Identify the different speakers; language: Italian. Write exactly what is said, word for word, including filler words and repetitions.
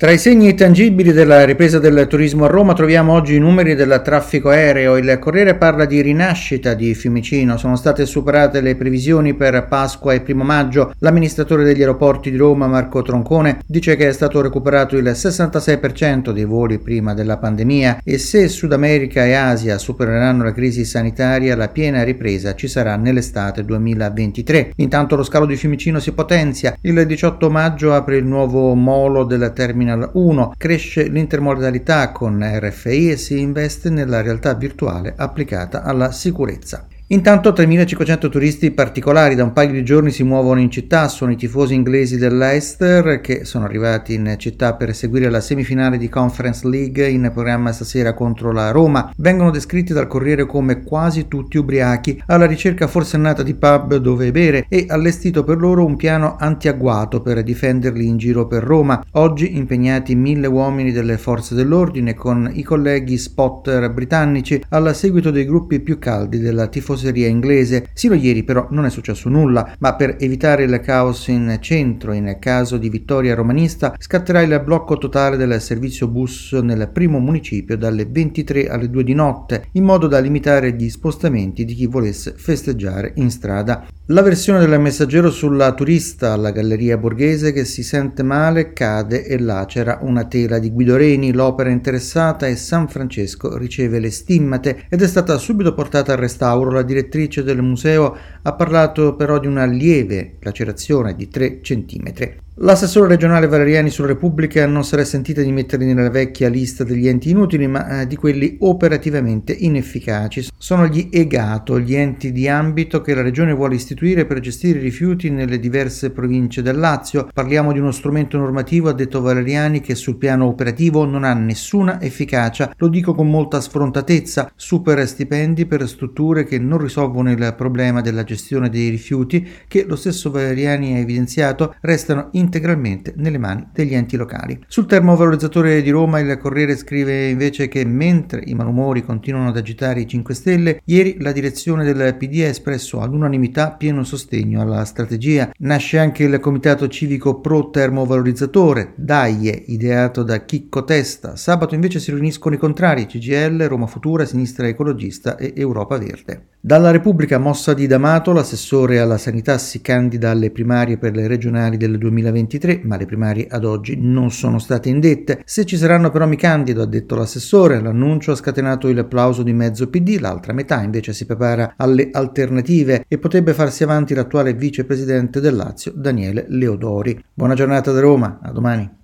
Speaker 1: Tra i segni tangibili della ripresa del turismo a Roma troviamo oggi i numeri del traffico aereo. Il Corriere parla di rinascita di Fiumicino, sono state superate le previsioni per Pasqua e primo maggio. L'amministratore degli aeroporti di Roma, Marco Troncone, dice che è stato recuperato il sessantasei per cento dei voli prima della pandemia e se Sud America e Asia supereranno la crisi sanitaria, la piena ripresa ci sarà nell'estate duemilaventitré. Intanto lo scalo di Fiumicino si potenzia, il diciotto maggio apre il nuovo molo del Terminal uno, cresce l'intermodalità con R F I e si investe nella realtà virtuale applicata alla sicurezza. Intanto tremilacinquecento turisti particolari da un paio di giorni si muovono in città, sono i tifosi inglesi dell'Leicester che sono arrivati in città per seguire la semifinale di Conference League in programma stasera contro la Roma. Vengono descritti dal Corriere come quasi tutti ubriachi, alla ricerca forsennata di pub dove bere e allestito per loro un piano antiagguato per difenderli in giro per Roma. Oggi impegnati mille uomini delle forze dell'ordine con i colleghi spotter britannici al seguito dei gruppi più caldi della tifoseria inglese. Sino a ieri però non è successo nulla, ma per evitare il caos in centro in caso di vittoria romanista scatterà il blocco totale del servizio bus nel primo municipio dalle ventitré alle due di notte, in modo da limitare gli spostamenti di chi volesse festeggiare in strada. La versione del Messaggero sulla turista alla Galleria Borghese che si sente male, cade e lacera una tela di Guido Reni, l'opera interessata e San Francesco riceve le stimmate ed è stata subito portata al restauro. La direttrice del museo ha parlato però di una lieve lacerazione di tre centimetri. L'assessore regionale Valeriani sulla Repubblica non sarà sentita di metterli nella vecchia lista degli enti inutili, ma eh, di quelli operativamente inefficaci. Sono gli EGATO, gli enti di ambito che la regione vuole istituire per gestire i rifiuti nelle diverse province del Lazio. Parliamo di uno strumento normativo, ha detto Valeriani, che sul piano operativo non ha nessuna efficacia. Lo dico con molta sfrontatezza. Super stipendi per strutture che non risolvono il problema della gestione dei rifiuti, che lo stesso Valeriani ha evidenziato restano integralmente nelle mani degli enti locali. Sul termovalorizzatore di Roma il Corriere scrive invece che mentre i malumori continuano ad agitare i cinque Stelle, ieri la direzione del P D ha espresso all'unanimità pieno sostegno alla strategia. Nasce anche il comitato civico pro termovalorizzatore, D A I E, ideato da Chicco Testa. Sabato invece si riuniscono i contrari, C G I L, Roma Futura, Sinistra Ecologista e Europa Verde. Dalla Repubblica, mossa di D'Amato, l'assessore alla sanità si candida alle primarie per le regionali del duemilaventitré, ma le primarie ad oggi non sono state indette. Se ci saranno però mi candido, ha detto l'assessore. L'annuncio ha scatenato il plauso di mezzo P D, l'altra metà invece si prepara alle alternative e potrebbe farsi avanti l'attuale vicepresidente del Lazio, Daniele Leodori. Buona giornata da Roma, a domani.